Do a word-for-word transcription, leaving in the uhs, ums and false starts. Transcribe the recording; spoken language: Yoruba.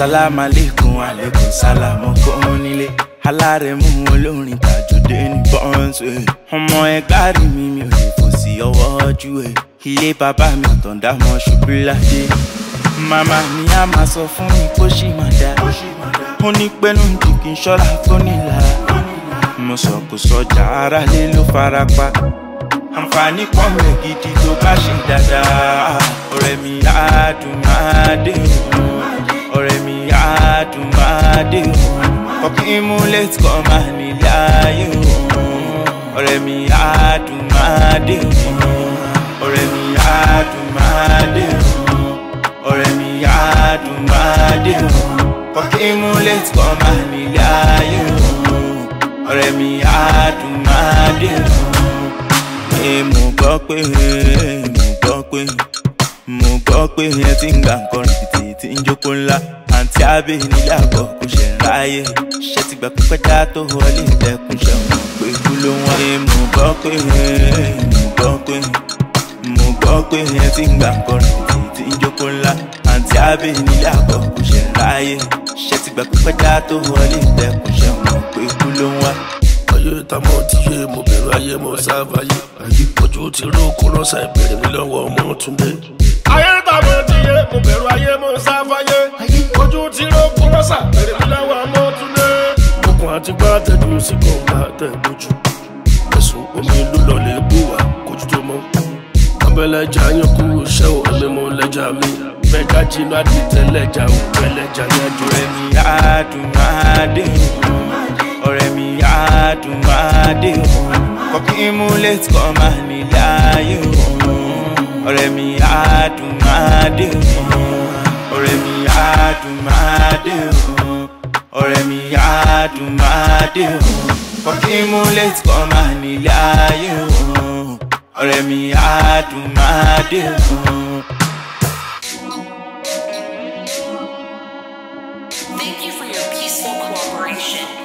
Salam alaikum, alaikum salam ọkọ onílé. Alárẹ̀mú olórin tàjọdé ní bọ́ǹsì. Ọmọ ẹgbàá rí mi mi ò lè fò sí ọwọ́ ojú ẹ̀. Ilé bàbá mi àtọ̀ndá mọ́ ṣubú ládé. Màmá mi á máa sọ fún mi kó ṣì máa dá. Ó ní pẹ́nu jù kí n ṣọ́ra fónílà. Mo sọ kò sọjà ara lé ló fara pa. Àǹfààní pọ̀ rẹ̀ gidi tó bá ṣe dáadáa. Ọ̀rẹ́ mi á dùn máa dé òun. Ọ̀rẹ́ mi á dùn máa dé òun. Kọ́kí mú létí kọ́ máa nílé ayé òun. Ọ̀rẹ́ mi á dùn máa dé òun. Ọ̀rẹ́ mi á dùn máa dé òun. Ọ̀rẹ́ mi á dùn máa dé òun. Kọ́kí mú létí kọ́ máa nílé ayé òun. Ọ̀rẹ́ mi á dùn máa dé òun. Mo gbọ́ pé mo gbọ́ pé mo gbọ́ pé ẹ ti ń gbà nǹkan rìbìtì tí ń jókòó ńlá. Àǹtí Abẹ́ nílé àgọ́ kò ṣe ń ráyè. Ṣé ti gbà pípẹ́ dá tó wọlé ìdẹ́kùn ṣe wọ́n pé kú ló wọ́n. Mo gbọ́ pé mo gbọ́ pé mo gbọ́ pé ẹ ti ń gbà nǹkan rìbìtì tí ń jókòó ńlá. Àǹtí Abẹ́ nílé àgọ́ kò ṣe ń ráyè. Ṣé ti gbà pípẹ́ dá tó wọlé ìdẹ́kùn ṣe wọ́n pé kú ló wọ́n. Ayé ta mo ti yé mo bẹ̀rù ayé mo sáfàyè. Ojú ti ró kó rọ́ṣà ìbéèrè mi lọ́wọ́ ọmọ Túndé. Ayé ta mo ti yé mo bẹ̀rù ayé mo sáfàyè. Ojú ti ró kó rọ́ṣà ìbéèrè mi lọ́wọ́ ọmọ Túndé. Okùn àti gbá tẹ̀jú sí kọ̀ọ̀gá tẹ̀gbójú. Ẹ̀sùn omi ìlú lọ́lẹ̀ bù wá kójú tó mọ́. Abẹ́lẹ́jà yín kú iṣẹ́ ò ẹ̀mí mo lẹ́jà mi. Bẹ́ẹ̀ká jinú àdìtẹ́lẹ́jà ò pẹ́lẹ́jà yájú. Ọ̀rẹ́ mi á dùn máa dé òun. Ọ̀rẹ́ mi á dùn máa dé òun. Kọ́kí mú létí kọ́ máa nílé ayé òun. Ọ̀rẹ́ mi á dùn máa dé òun. Ọ̀rẹ́ mi á dùn máa dé òun. Ọ̀rẹ́ mi á dùn máa dé òun. Kọ́kí mú létí kọ́ máa nílé ayé òun. Ọ̀rẹ́ mi á dùn máa dé òun. Thank you for your peaceful cooperation.